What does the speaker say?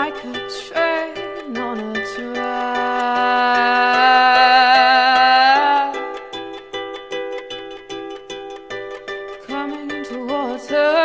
like a train on a track, coming towards her.